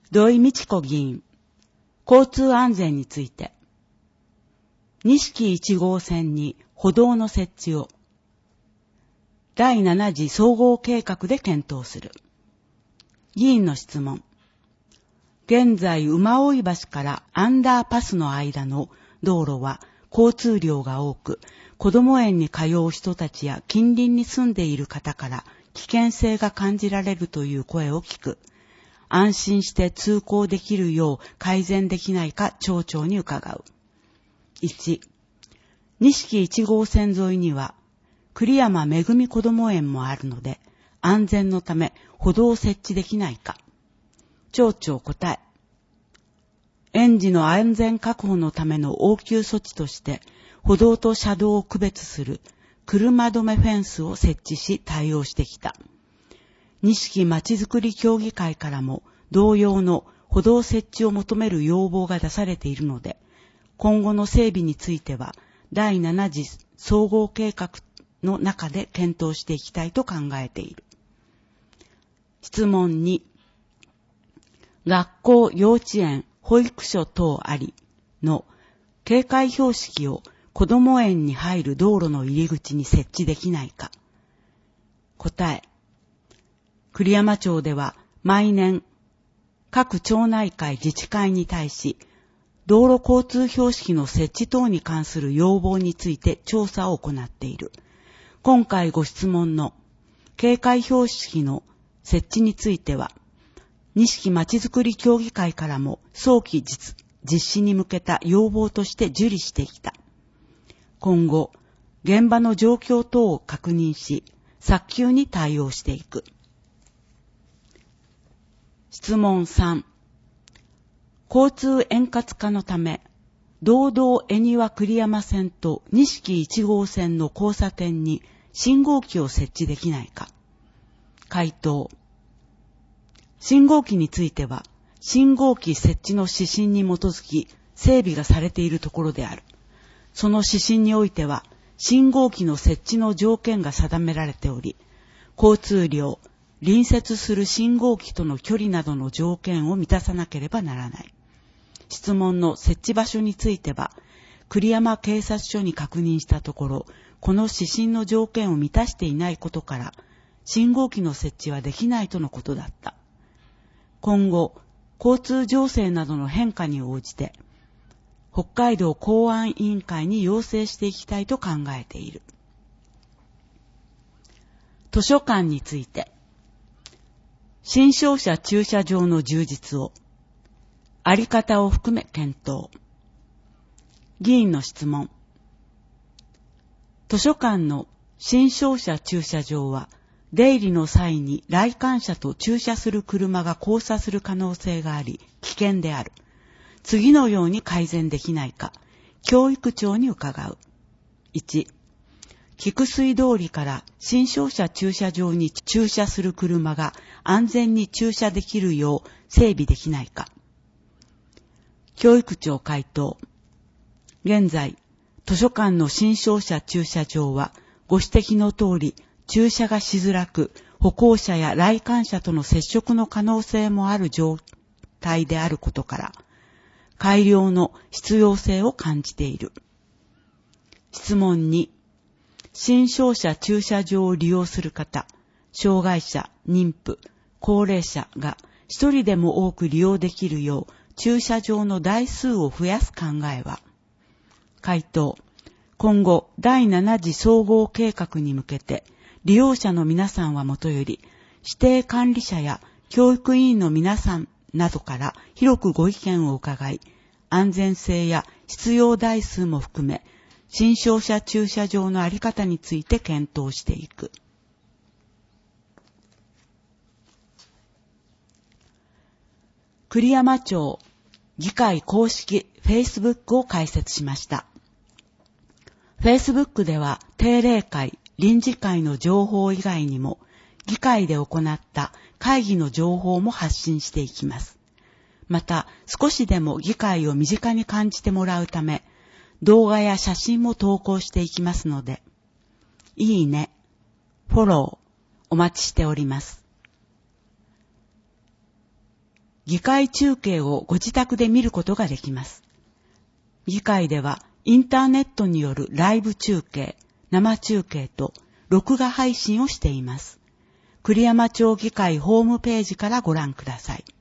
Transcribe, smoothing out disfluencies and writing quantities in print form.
土井道子議員、交通安全について、錦1号線に歩道の設置を、第7次総合計画で検討する。議員の質問。現在、馬追橋からアンダーパスの間の道路は交通量が多く、子ども園に通う人たちや近隣に住んでいる方から危険性が感じられるという声を聞く。安心して通行できるよう改善できないか町長に伺う。1、錦1号線沿いには栗山めぐみこども園もあるので、安全のため歩道を設置できないか。町長答え。園児の安全確保のための応急措置として、歩道と車道を区別する車止めフェンスを設置し対応してきた。錦まちづくり協議会からも同様の歩道設置を求める要望が出されているので、今後の整備については第7次総合計画の中で検討していきたいと考えている。質問2、学校、幼稚園、保育所等ありの警戒標識を子ども園に入る道路の入り口に設置できないか。答え。栗山町では毎年各町内会自治会に対し道路交通標識の設置等に関する要望について調査を行っている。今回ご質問の警戒標識の設置については、錦まちづくり協議会からも早期実施に向けた要望として受理してきた。今後、現場の状況等を確認し、早急に対応していく。質問3、交通円滑化のため、道道恵庭栗山線と錦1号線の交差点に信号機を設置できないか。回答。信号機については、信号機設置の指針に基づき整備がされているところである。その指針においては、信号機の設置の条件が定められており、交通量、隣接する信号機との距離などの条件を満たさなければならない。質問の設置場所については、栗山警察署に確認したところ、この指針の条件を満たしていないことから、信号機の設置はできないとのことだった。今後、交通情勢などの変化に応じて、北海道公安委員会に要請していきたいと考えている。図書館について、新商車駐車場の充実を、あり方を含め検討。議員の質問。図書館の新商車駐車場は、出入りの際に来館者と駐車する車が交差する可能性があり、危険である。次のように改善できないか、教育庁に伺う。1、菊水通りから新商車駐車場に駐車する車が安全に駐車できるよう整備できないか。教育庁回答。現在、図書館の新商車駐車場はご指摘の通り駐車がしづらく、歩行者や来館者との接触の可能性もある状態であることから、改良の必要性を感じている。質問2、新商車駐車場を利用する方、障害者、妊婦、高齢者が一人でも多く利用できるよう駐車場の台数を増やす考えは。回答。今後、第7次総合計画に向けて、利用者の皆さんはもとより、指定管理者や教育委員の皆さんなどから広くご意見を伺い、安全性や必要台数も含め、新商車駐車場のあり方について検討していく。栗山町議会公式 Facebook を開設しました。Facebook では定例会、臨時会の情報以外にも、議会で行った会議の情報も発信していきます。また、少しでも議会を身近に感じてもらうため、動画や写真も投稿していきますので、いいね、フォロー、お待ちしております。 議会中継をご自宅で見ることができます。議会ではインターネットによるライブ中継、生中継と録画配信をしています。栗山町議会ホームページからご覧ください。